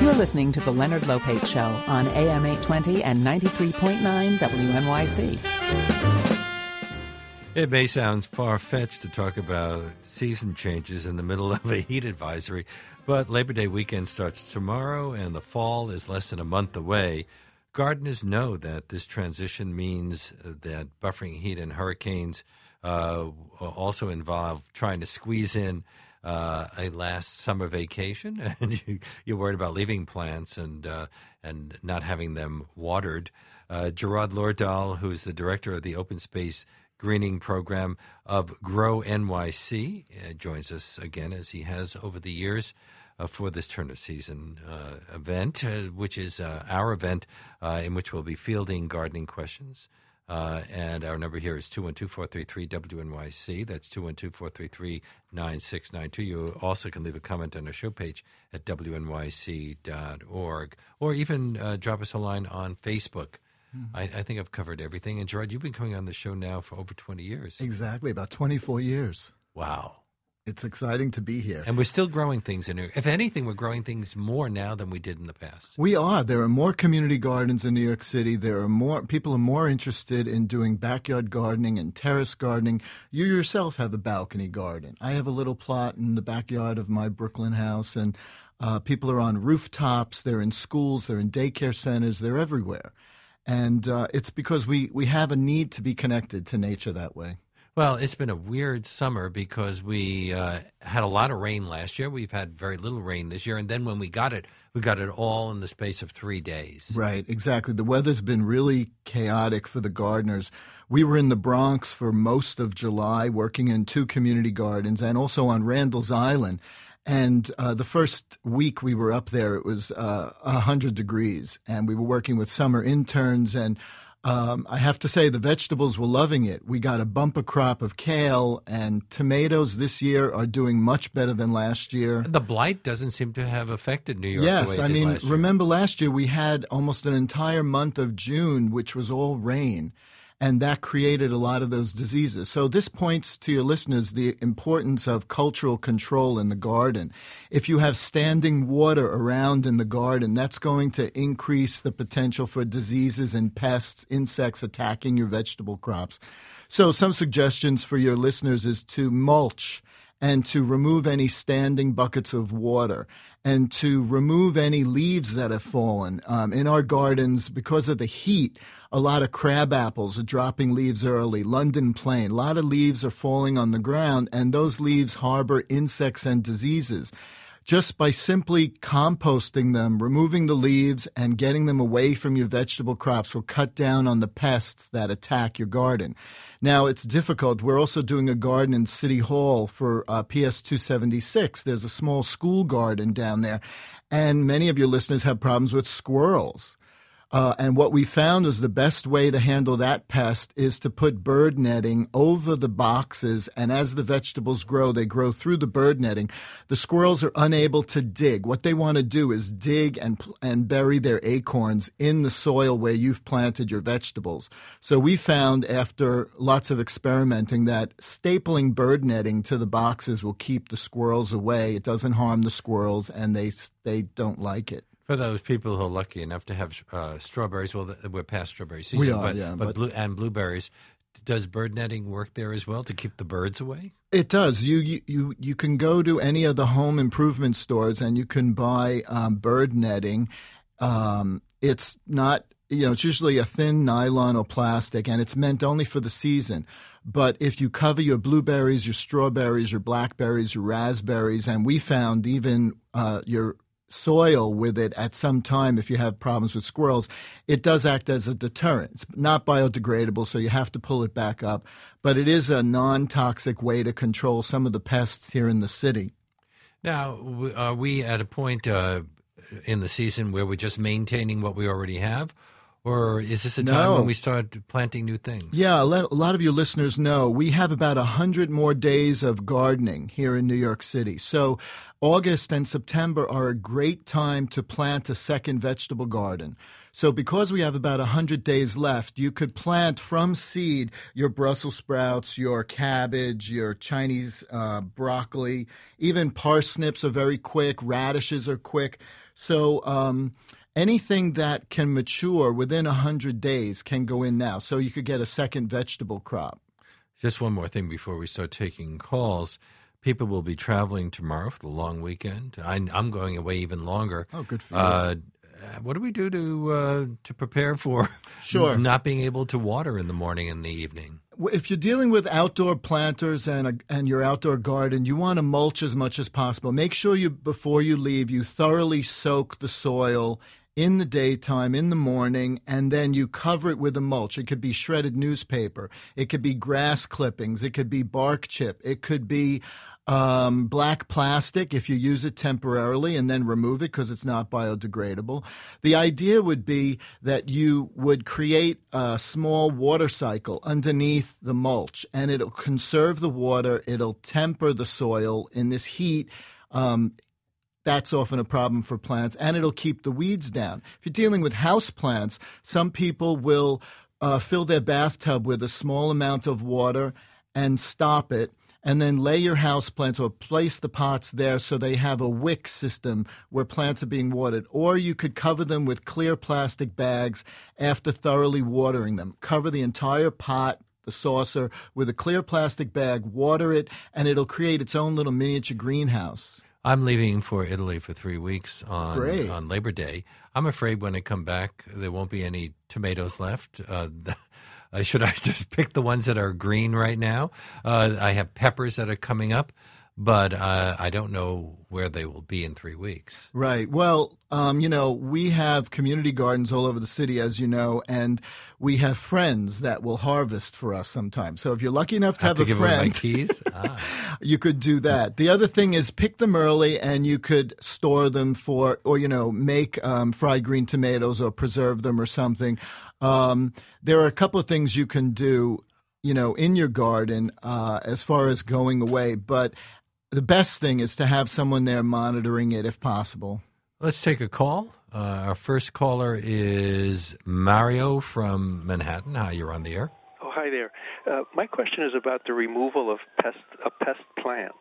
You're listening to The Leonard Lopate Show on AM 820 and 93.9 WNYC. It may sound far-fetched to talk about season changes in the middle of a heat advisory, but Labor Day weekend starts tomorrow and the fall is less than a month away. Gardeners know that this transition means that buffering heat and hurricanes also involve trying to squeeze in a last summer vacation, and you're worried about leaving plants and not having them watered. Gerard Lordahl, who is the director of the Open Space Greening Program of Grow NYC, joins us again, as he has over the years, for this turn of season event, which is our event in which we'll be fielding gardening questions. And our number here is 212-433-WNYC. That's 212-433-9692. You also can leave a comment on our show page at WNYC.org, or even drop us a line on Facebook. I think I've covered everything. And Gerard, you've been coming on the show now for over 20 years. Exactly, about 24 years. Wow. It's exciting to be here. And we're still growing things in here. If anything, we're growing things more now than we did in the past. We are. There are more community gardens in New York City. There are more people are more interested in doing backyard gardening and terrace gardening. You yourself have a balcony garden. I have a little plot in the backyard of my Brooklyn house, and people are on rooftops. They're in schools. They're in daycare centers. They're everywhere. And it's because we have a need to be connected to nature that way. Well, it's been a weird summer because we had a lot of rain last year. We've had very little rain this year. And then when we got it all in the space of 3 days. Right, exactly. The weather's been really chaotic for the gardeners. We were in the Bronx for most of July working in 2 community gardens and also on Randall's Island. And the first week we were up there, it was 100 degrees. And we were working with summer interns, and I have to say the vegetables were loving it. We got a bumper crop of kale, and tomatoes this year are doing much better than last year. The blight doesn't seem to have affected New York yes, the way it I did mean, last year. Remember last year we had almost an entire month of June, which was all rain. And that created a lot of those diseases. So this points to your listeners the importance of cultural control in the garden. If you have standing water around in the garden, that's going to increase the potential for diseases and pests, insects attacking your vegetable crops. So some suggestions for your listeners is to mulch and to remove any standing buckets of water and to remove any leaves that have fallen. In our gardens, because of the heat, a lot of crab apples are dropping leaves early, London plane. A lot of leaves are falling on the ground, and those leaves harbor insects and diseases. Just by simply composting them, removing the leaves, and getting them away from your vegetable crops will cut down on the pests that attack your garden. Now, it's difficult. We're also doing a garden in City Hall for PS 276. There's a small school garden down there, and many of your listeners have problems with squirrels. And what we found is the best way to handle that pest is to put bird netting over the boxes, and as the vegetables grow, they grow through the bird netting. The squirrels are unable to dig. What they want to do is dig and bury their acorns in the soil where you've planted your vegetables. So we found, after lots of experimenting, that stapling bird netting to the boxes will keep the squirrels away. It doesn't harm the squirrels, and they don't like it. For those people who are lucky enough to have strawberries, well, we're past strawberry season. We are, but blueberries. Does bird netting work there as well to keep the birds away? It does. You can go to any of the home improvement stores and you can buy bird netting. It's not, it's usually a thin nylon or plastic, and it's meant only for the season. But if you cover your blueberries, your strawberries, your blackberries, your raspberries, and we found even your soil with it at some time, if you have problems with squirrels, it does act as a deterrent. It's not biodegradable, so you have to pull it back up. But it is a non-toxic way to control some of the pests here in the city. Now, are we at a point in the season where we're just maintaining what we already have? Or is this a time when we start planting new things? Yeah, a lot of you listeners know we have about 100 more days of gardening here in New York City. So August and September are a great time to plant a second vegetable garden. So because we have about 100 days left, you could plant from seed your Brussels sprouts, your cabbage, your Chinese broccoli, even parsnips are very quick, radishes are quick. So anything that can mature within 100 days can go in now. So you could get a second vegetable crop. Just one more thing before we start taking calls. People will be traveling tomorrow for the long weekend. I'm going away even longer. Oh, good for you. What do we do to prepare for not being able to water in the morning and the evening? If you're dealing with outdoor planters and your outdoor garden, you want to mulch as much as possible. Make sure before you leave, you thoroughly soak the soil in the daytime, in the morning, and then you cover it with a mulch. It could be shredded newspaper. It could be grass clippings. It could be bark chip. It could be black plastic if you use it temporarily and then remove it because it's not biodegradable. The idea would be that you would create a small water cycle underneath the mulch, and it'll conserve the water. It'll temper the soil in this heat. That's often a problem for plants, and it'll keep the weeds down. If you're dealing with house plants, some people will fill their bathtub with a small amount of water and stop it, and then lay your house plants or place the pots there so they have a wick system where plants are being watered. Or you could cover them with clear plastic bags after thoroughly watering them. Cover the entire pot, the saucer, with a clear plastic bag, water it, and it'll create its own little miniature greenhouse. I'm leaving for Italy for 3 weeks on Labor Day. I'm afraid when I come back, there won't be any tomatoes left. Should I just pick the ones that are green right now? I have peppers that are coming up, but I don't know where they will be in 3 weeks. Right. Well, we have community gardens all over the city, as you know, and we have friends that will harvest for us sometimes. So if you're lucky enough to have a give friend, them my keys? You could do that. The other thing is pick them early, and you could store them make fried green tomatoes or preserve them or something. There are a couple of things you can do, in your garden as far as going away, but the best thing is to have someone there monitoring it if possible. Let's take a call. Our first caller is Mario from Manhattan. Hi, you're on the air. Oh, hi there. My question is about the removal of pest plants.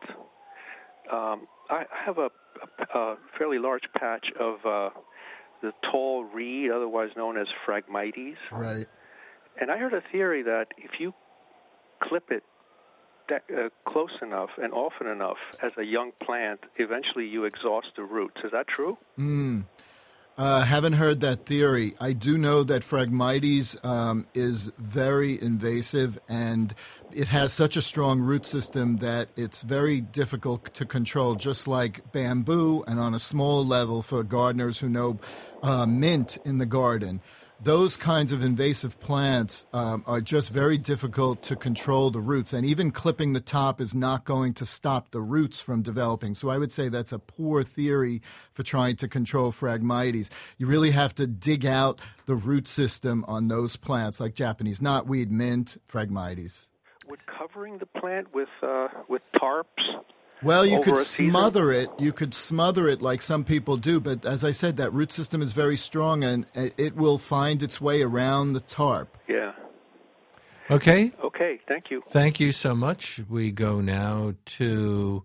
I have a fairly large patch of the tall reed, otherwise known as Phragmites. Right. And I heard a theory that if you clip it close enough and often enough as a young plant, eventually you exhaust the roots. Is that true? Haven't heard that theory. I do know that Phragmites is very invasive, and it has such a strong root system that it's very difficult to control, just like bamboo, and on a smaller level for gardeners who know mint in the garden. Those kinds of invasive plants are just very difficult to control the roots, and even clipping the top is not going to stop the roots from developing. So I would say that's a poor theory for trying to control Phragmites. You really have to dig out the root system on those plants, like Japanese knotweed, mint, Phragmites. Would covering the plant with tarps? Well, you could smother it. You could smother it like some people do, but as I said, that root system is very strong, and it will find its way around the tarp. Yeah. Okay. Okay, thank you. Thank you so much. We go now to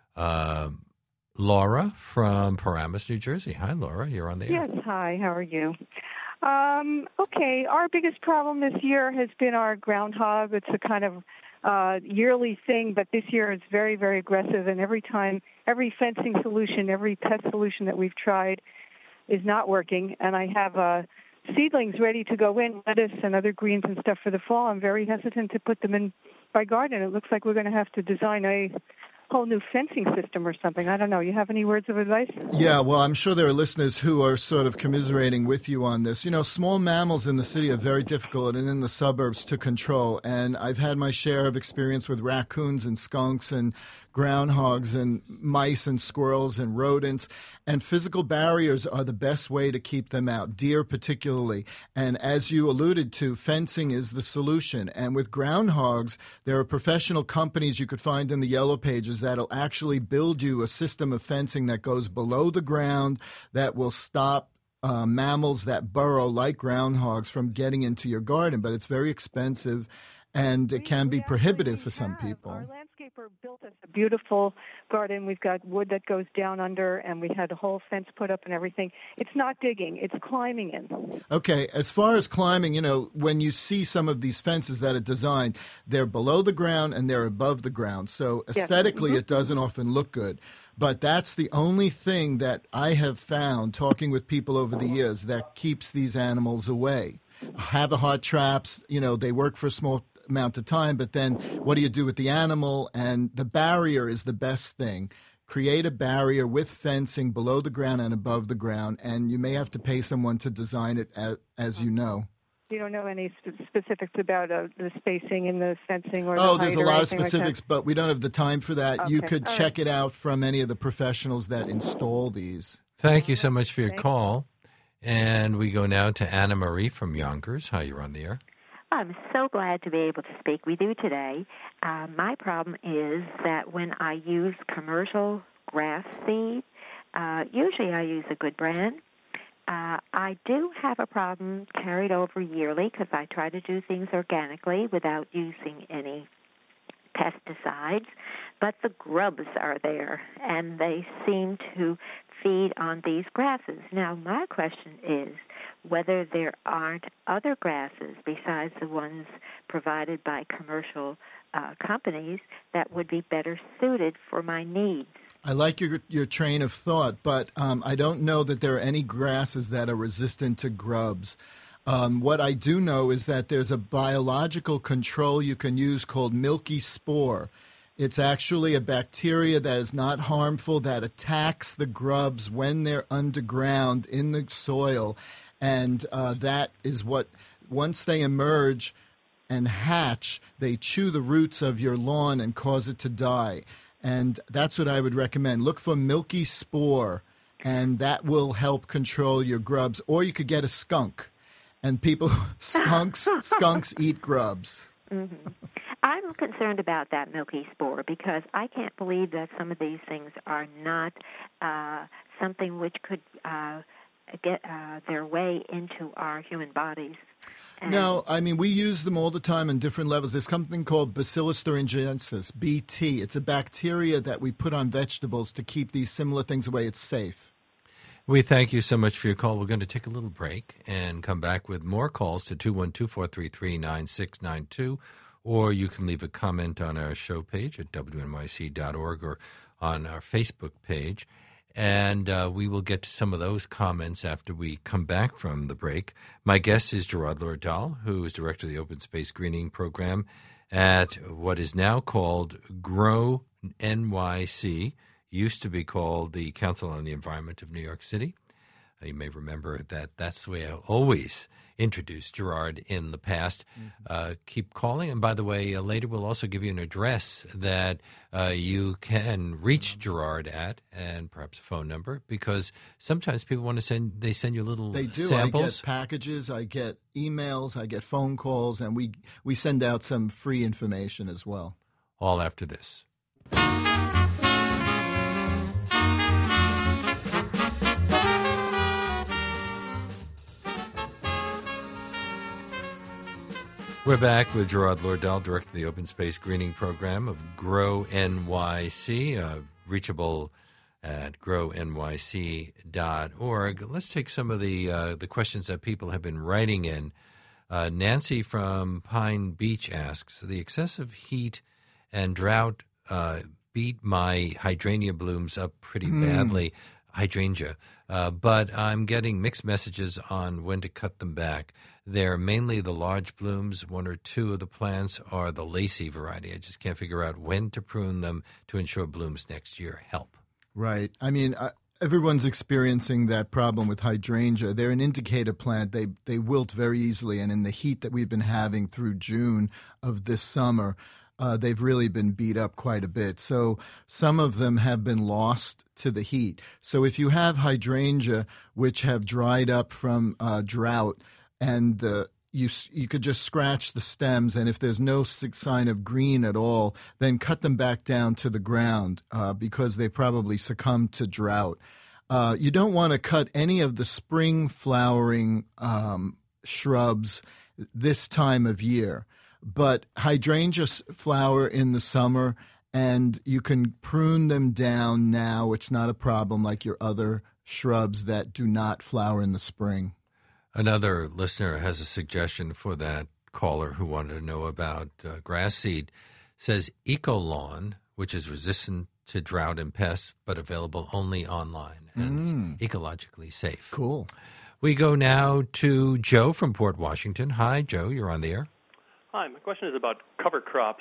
Laura from Paramus, New Jersey. Hi, Laura. You're on the air. Yes, hi. How are you? Okay, our biggest problem this year has been our groundhog. It's a kind of yearly thing, but this year it's very, very aggressive, and every fencing solution, every pest solution that we've tried is not working, and I have seedlings ready to go in, lettuce and other greens and stuff for the fall. I'm very hesitant to put them in my garden. It looks like we're going to have to design a whole new fencing system or something. I don't know. You have any words of advice? Yeah, well, I'm sure there are listeners who are sort of commiserating with you on this. Small mammals in the city are very difficult and in the suburbs to control. And I've had my share of experience with raccoons and skunks and groundhogs and mice and squirrels and rodents. And physical barriers are the best way to keep them out, deer particularly. And as you alluded to, fencing is the solution. And with groundhogs, there are professional companies you could find in the Yellow Pages that'll actually build you a system of fencing that goes below the ground that will stop mammals that burrow like groundhogs from getting into your garden. But it's very expensive, and it can be prohibitive for some people. Our landscaper built us a beautiful garden. We've got wood that goes down under, and we had a whole fence put up and everything. It's not digging. It's climbing in. Okay, as far as climbing, when you see some of these fences that are designed, they're below the ground and they're above the ground. So aesthetically, It doesn't often look good. But that's the only thing that I have found, talking with people over the years, that keeps these animals away. Have-a-heart traps, they work for a small amount of time, but then what do you do with the animal? And the barrier is the best thing. Create a barrier with fencing below the ground and above the ground, and you may have to pay someone to design it, as you know. You don't know any specifics about the spacing and the fencing or the Oh, height there's a or lot of anything specifics, like but we don't have the time for that. Okay. You could All check it out from any of the professionals that install these. Thank you so much for your call. And we go now to Anna Marie from Yonkers. Hi, you're on the air. I'm so glad to be able to speak with you today. My problem is that when I use commercial grass seed, usually I use a good brand. I do have a problem carried over yearly because I try to do things organically without using any pesticides, but the grubs are there, and they seem to feed on these grasses. Now, my question is whether there aren't other grasses besides the ones provided by commercial companies that would be better suited for my needs. I like your train of thought, but I don't know that there are any grasses that are resistant to grubs. What I do know is that there's a biological control you can use called milky spore. It's actually a bacteria that is not harmful, that attacks the grubs when they're underground in the soil. And that is what, once they emerge and hatch, they chew the roots of your lawn and cause it to die. And that's what I would recommend. Look for milky spore, and that will help control your grubs. Or you could get a skunk. And skunks eat grubs. Mm-hmm. I'm concerned about that milky spore because I can't believe that some of these things are not something which could get their way into our human bodies. No, I mean, we use them all the time on different levels. There's something called Bacillus thuringiensis, BT. It's a bacteria that we put on vegetables to keep these similar things away. It's safe. We thank you so much for your call. We're going to take a little break and come back with more calls to 212-433-9692, or you can leave a comment on our show page at wnyc.org or on our Facebook page. And we will get to some of those comments after we come back from the break. My guest is Gerard Lordahl, who is director of the Open Space Greening Program at what is now called GROW NYC, used to be called the Council on the Environment of New York City. You may remember that that's the way I always introduced Gerard in the past. Keep calling. And by the way, later we'll also give you an address that you can reach Gerard at, and perhaps a phone number, because sometimes people want to send you little samples. I get packages, I get emails, I get phone calls, and we send out some free information as well. All after this. We're back with Gerard Lordahl, director of the Open Space Greening Program of GROW NYC, reachable at grownyc.org. Let's take some of the questions that people have been writing in. Nancy from Pine Beach asks, the excessive heat and drought beat my hydrangea blooms up pretty badly. Hydrangea. But I'm getting mixed messages on when to cut them back. They're mainly the large blooms. One or two of the plants are the lacy variety. I just can't figure out when to prune them to ensure blooms next year. Help. Right. I mean, everyone's experiencing that problem with hydrangea. They're an indicator plant. They wilt very easily, and in the heat that we've been having through June of this summer, they've really been beat up quite a bit. So some of them have been lost to the heat. So if you have hydrangea which have dried up from drought, and you could just scratch the stems, and if there's no sign of green at all, then cut them back down to the ground because they probably succumbed to drought. You don't want to cut any of the spring flowering shrubs this time of year. But hydrangeas flower in the summer, and you can prune them down now. It's not a problem like your other shrubs that do not flower in the spring. Another listener has a suggestion for that caller who wanted to know about grass seed. Says Ecolawn, which is resistant to drought and pests, but available only online and is ecologically safe. Cool. We go now to Joe from Port Washington. Hi, Joe. You're on the air. Hi, my question is about cover crops.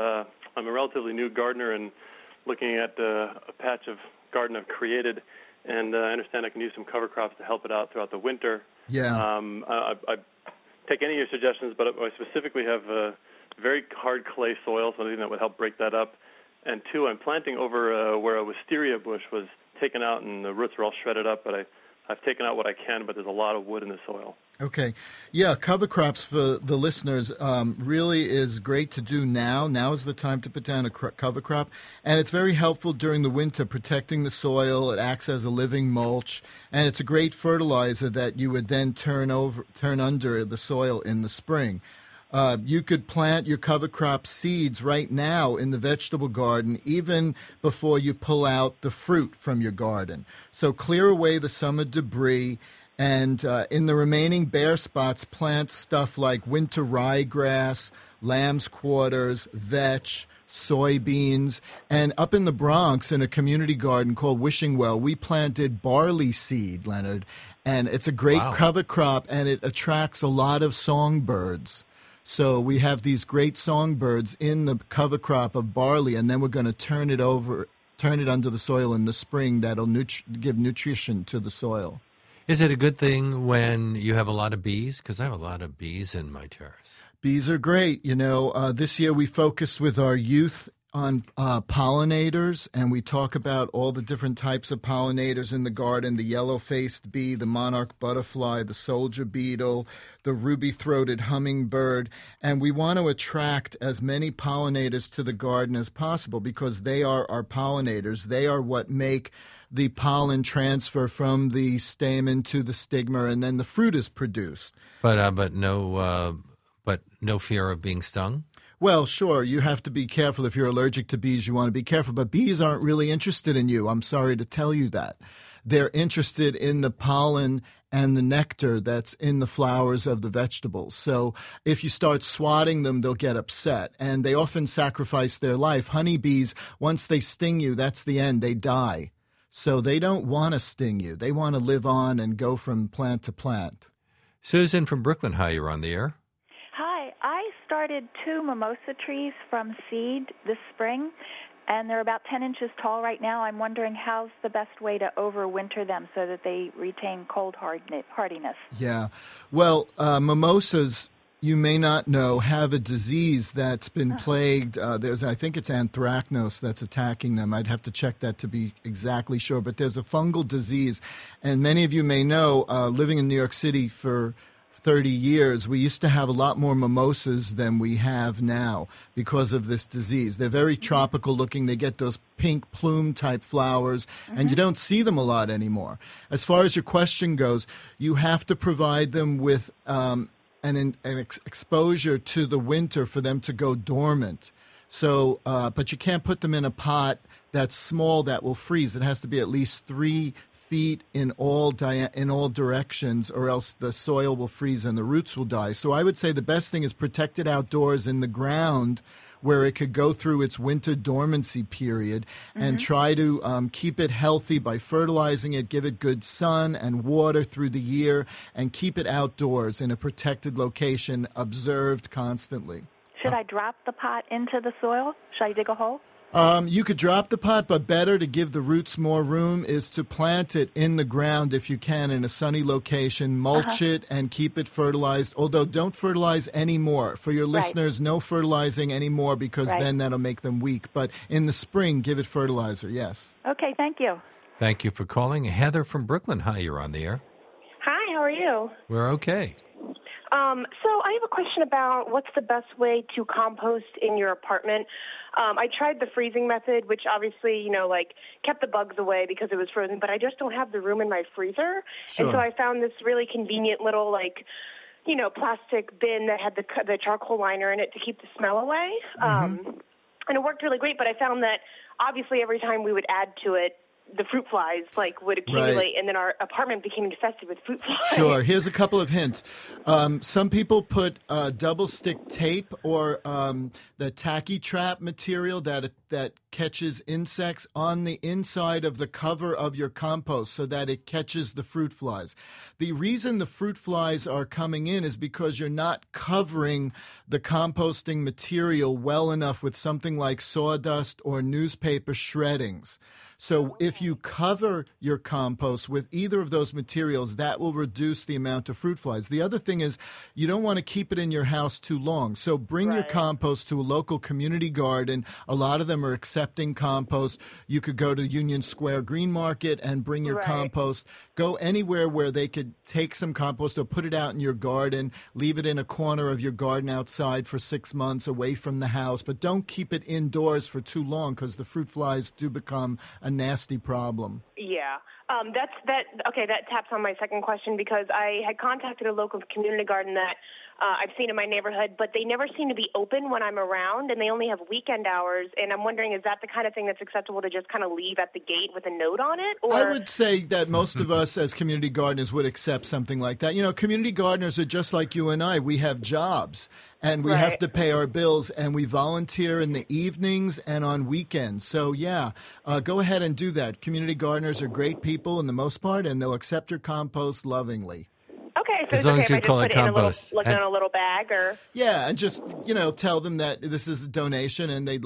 I'm a relatively new gardener and looking at a patch of garden I've created, and I understand I can use some cover crops to help it out throughout the winter. Yeah. I take any of your suggestions, but I specifically have very hard clay soil, so anything that would help break that up. And two, I'm planting over where a wisteria bush was taken out and the roots are all shredded up, but I've taken out what I can, but there's a lot of wood in the soil. Okay. Yeah, cover crops for the listeners really is great to do now. Now is the time to put down a cover crop. And it's very helpful during the winter, protecting the soil. It acts as a living mulch. And it's a great fertilizer that you would then turn under the soil in the spring. You could plant your cover crop seeds right now in the vegetable garden, even before you pull out the fruit from your garden. So clear away the summer debris, and in the remaining bare spots, plant stuff like winter ryegrass, lamb's quarters, vetch, soybeans. And up in the Bronx, in a community garden called Wishing Well, we planted barley seed, Leonard. And it's a great cover crop, and it attracts a lot of songbirds. So we have these great songbirds in the cover crop of barley, and then we're going to turn it under the soil in the spring. That'll give nutrition to the soil. Is it a good thing when you have a lot of bees? Because I have a lot of bees in my terrace. Bees are great. You know, this year we focused with our youth on pollinators, and we talk about all the different types of pollinators in the garden: the yellow-faced bee, the monarch butterfly, the soldier beetle, the ruby-throated hummingbird. And we want to attract as many pollinators to the garden as possible because they are our pollinators. They are what make the pollen transfer from the stamen to the stigma, and then the fruit is produced. But no fear of being stung? Well, sure, you have to be careful. If you're allergic to bees, you want to be careful. But bees aren't really interested in you. I'm sorry to tell you that. They're interested in the pollen and the nectar that's in the flowers of the vegetables. So if you start swatting them, they'll get upset. And they often sacrifice their life. Honeybees, once they sting you, that's the end. They die. So they don't want to sting you. They want to live on and go from plant to plant. Susan from Brooklyn, hi, you're on the air. Hi, I started 2 mimosa trees from seed this spring, and they're about 10 inches tall right now. I'm wondering how's the best way to overwinter them so that they retain cold hardiness. Yeah. Well, mimosas, you may not know, have a disease that's been plagued. I think it's anthracnose that's attacking them. I'd have to check that to be exactly sure. But there's a fungal disease. And many of you may know, living in New York City for 30 years, we used to have a lot more mimosas than we have now because of this disease. They're very tropical looking. They get those pink plume type flowers, and you don't see them a lot anymore. As far as your question goes, you have to provide them with an exposure to the winter for them to go dormant. So, but you can't put them in a pot that's small that will freeze. It has to be at least 3 feet in all directions, or else the soil will freeze and the roots will die. So I would say the best thing is protect it outdoors in the ground where it could go through its winter dormancy period, and try to keep it healthy by fertilizing it, give it good sun and water through the year, and keep it outdoors in a protected location, observed constantly. Should I drop the pot into the soil? Should I dig a hole? You could drop the pot, but better to give the roots more room is to plant it in the ground if you can in a sunny location, mulch it, and keep it fertilized. Although don't fertilize anymore. For your listeners, no fertilizing anymore because then that'll make them weak. But in the spring, give it fertilizer, yes. Okay, thank you. Thank you for calling. Heather from Brooklyn. Hi, you're on the air. Hi, how are you? We're okay. So I have a question about what's the best way to compost in your apartment. I tried the freezing method, which obviously, kept the bugs away because it was frozen, but I just don't have the room in my freezer. Sure. And so I found this really convenient little, plastic bin that had the charcoal liner in it to keep the smell away. And it worked really great, but I found that obviously every time we would add to it, the fruit flies would accumulate, and then our apartment became infested with fruit flies. Sure. Here's a couple of hints. Some people put double stick tape or the tacky trap material that catches insects on the inside of the cover of your compost so that it catches the fruit flies. The reason the fruit flies are coming in is because you're not covering the composting material well enough with something like sawdust or newspaper shreddings. So if you cover your compost with either of those materials, that will reduce the amount of fruit flies. The other thing is you don't want to keep it in your house too long. So bring your compost to a local community garden. A lot of them are accepting compost. You could go to Union Square Green Market and bring your compost. Go anywhere where they could take some compost or put it out in your garden. Leave it in a corner of your garden outside for 6 months away from the house. But don't keep it indoors for too long because the fruit flies do become a nasty problem. Yeah. That taps on my second question because I had contacted a local community garden that I've seen in my neighborhood, but they never seem to be open when I'm around, and they only have weekend hours. And I'm wondering, is that the kind of thing that's acceptable to just kind of leave at the gate with a note on it? Or? I would say that most of us as community gardeners would accept something like that. Community gardeners are just like you and I. We have jobs, and we have to pay our bills, and we volunteer in the evenings and on weekends. So, go ahead and do that. Community gardeners are great people in the most part, and they'll accept your compost lovingly. Okay, so as long as you call it compost. In a little bag, or and just tell them that this is a donation, and they'd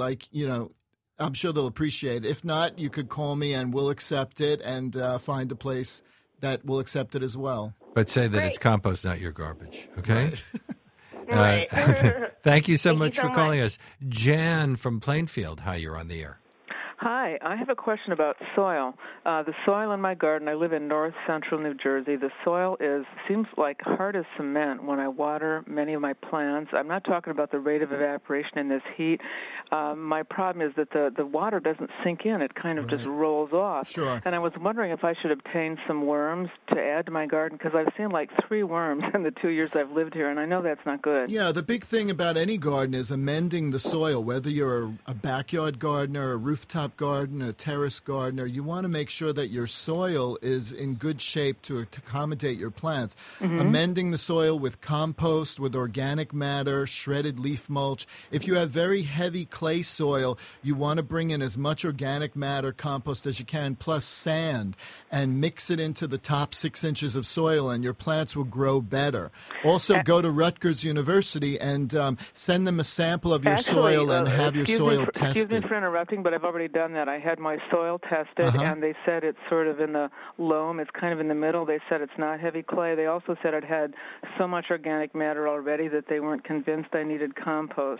I'm sure they'll appreciate it. If not, you could call me, and we'll accept it, and find a place that will accept it as well. But say that it's compost, not your garbage. Okay. Right. Thank you so much for calling us, Jan from Plainfield. Hi, you're on the air. Hi, I have a question about soil. The soil in my garden, I live in north central New Jersey. The soil seems like hard as cement when I water many of my plants. I'm not talking about the rate of evaporation in this heat. My problem is that the water doesn't sink in. It kind of just rolls off. Sure. And I was wondering if I should obtain some worms to add to my garden because I've seen like 3 worms in the 2 years I've lived here, and I know that's not good. Yeah, the big thing about any garden is amending the soil, whether you're a backyard gardener, a rooftop gardener, a terrace gardener. You want to make sure that your soil is in good shape to accommodate your plants. Amending the soil with compost, with organic matter, shredded leaf mulch. If you have very heavy clay soil, you want to bring in as much organic matter, compost as you can, plus sand, and mix it into the top 6 inches of soil, and your plants will grow better. Also, go to Rutgers University and send them a sample of your soil and have your soil tested. Excuse me for interrupting, but I've already done that. I had my soil tested, and they said it's sort of in the loam. It's kind of in the middle. They said it's not heavy clay. They also said it had so much organic matter already that they weren't convinced I needed compost.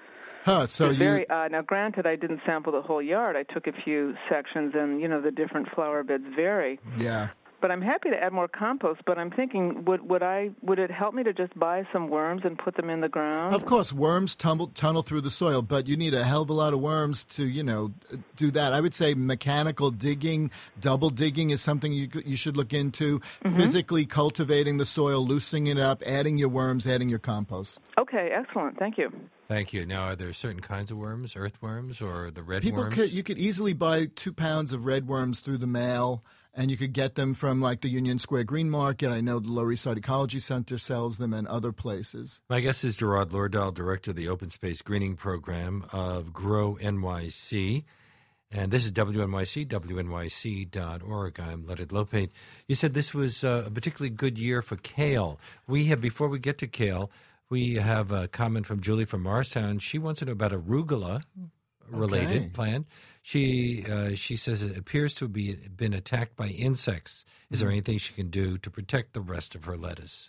So very odd. Now, granted, I didn't sample the whole yard. I took a few sections, and, the different flower beds vary. Yeah. But I'm happy to add more compost, but I'm thinking, would it help me to just buy some worms and put them in the ground? Of course, worms tunnel through the soil, but you need a hell of a lot of worms to, do that. I would say mechanical digging, double digging is something you should look into. Physically cultivating the soil, loosening it up, adding your worms, adding your compost. Okay, excellent. Thank you. Thank you. Now, are there certain kinds of worms, earthworms, or the red worms? You could easily buy 2 pounds of red worms through the mail. And you could get them from, like, the Union Square Green Market. I know the Lower East Side Ecology Center sells them and other places. My guest is Gerard Lordahl, Director of the Open Space Greening Program of Grow NYC. And this is WNYC, WNYC.org. I'm Leonard Lopate. You said this was a particularly good year for kale. Before we get to kale, we have a comment from Julie from Morristown. She wants to know about arugula. related plant. She says it appears to have been attacked by insects. Is there anything she can do to protect the rest of her lettuce?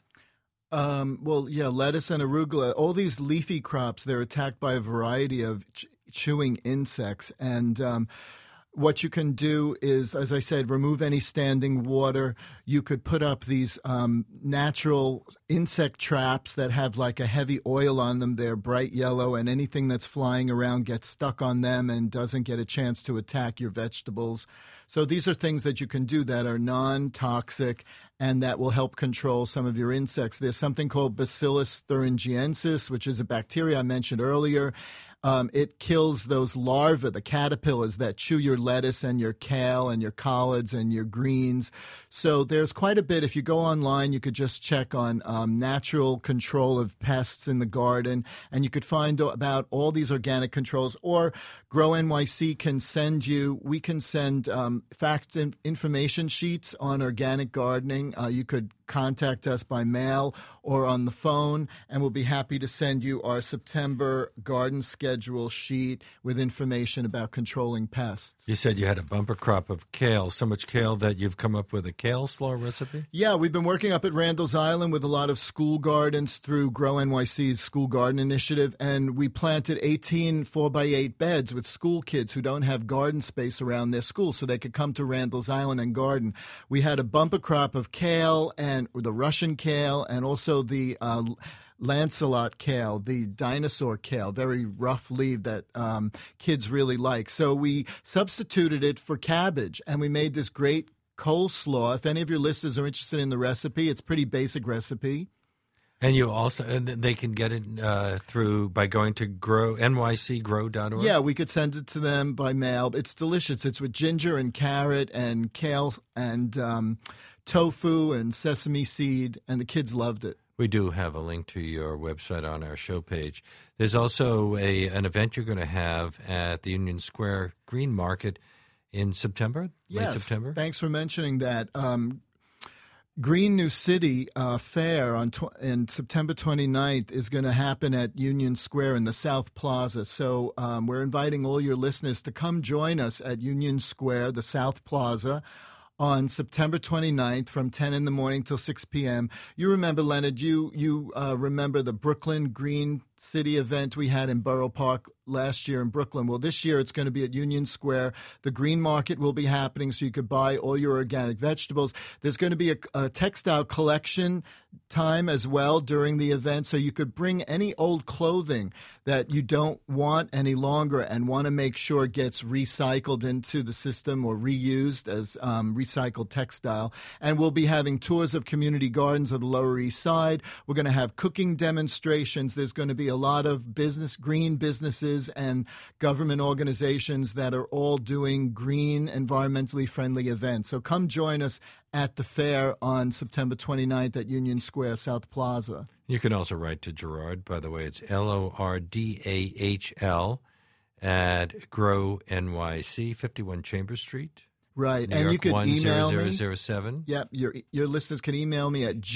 Lettuce and arugula, all these leafy crops, they're attacked by a variety of chewing insects. And what you can do is, as I said, remove any standing water. You could put up these natural insect traps that have like a heavy oil on them. They're bright yellow, and anything that's flying around gets stuck on them and doesn't get a chance to attack your vegetables. So these are things that you can do that are non-toxic and that will help control some of your insects. There's something called Bacillus thuringiensis, which is a bacteria I mentioned earlier. It kills those larvae, the caterpillars that chew your lettuce and your kale and your collards and your greens. So there's quite a bit. If you go online, you could just check on natural control of pests in the garden, and you could find about all these organic controls. Or Grow NYC can send you, we can send fact and information sheets on organic gardening. You could contact us by mail or on the phone, and we'll be happy to send you our September garden schedule sheet with information about controlling pests. You said you had a bumper crop of kale, so much kale that you've come up with a kale slaw recipe? Yeah, we've been working up at Randall's Island with a lot of school gardens through Grow NYC's School Garden Initiative, and we planted 18 4x8 beds with school kids who don't have garden space around their school, so they could come to Randall's Island and garden. We had a bumper crop of kale and the Russian kale, and also the Lancelot kale, the dinosaur kale, very rough leaf that kids really like. So we substituted it for cabbage, and we made this great coleslaw. If any of your listeners are interested in the recipe, it's a pretty basic recipe. And you also, and they can get it by going to nycgrow.org? Yeah, we could send it to them by mail. It's delicious. It's with ginger and carrot and kale and tofu and sesame seed, and the kids loved it. We do have a link to your website on our show page. There's also an event you're going to have at the Union Square Green Market in September, late September? Thanks for mentioning that. Green New City Fair on September 29th is going to happen at Union Square in the South Plaza. So we're inviting all your listeners to come join us at Union Square, the South Plaza, on September 29th from 10 in the morning till 6 p.m. You remember, Leonard, you remember the Brooklyn Green City event we had in Borough Park last year in Brooklyn. Well, this year it's going to be at Union Square. The Green Market will be happening, so you could buy all your organic vegetables. There's going to be a textile collection time as well during the event, so you could bring any old clothing that you don't want any longer and want to make sure gets recycled into the system or reused as recycled textile. And we'll be having tours of community gardens of the Lower East Side. We're going to have cooking demonstrations. There's going to be a lot of green businesses and government organizations that are all doing green, environmentally friendly events. So come join us at the fair on September 29th at Union Square, South Plaza. You can also write to Gerard. By the way, it's LORDAHL at Grow NYC, 51 Chambers Street. Right, New and York, you could email me. 10007. Yep, your listeners can email me at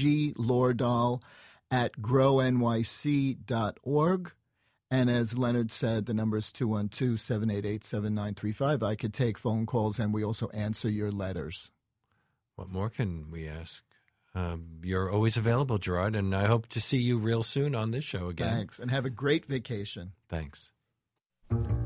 glordahl@grownyc.org. And as Leonard said, the number is 212-788-7935. I could take phone calls, and we also answer your letters. What more can we ask? You're always available, Gerard, and I hope to see you real soon on this show again. Thanks, and have a great vacation. Thanks.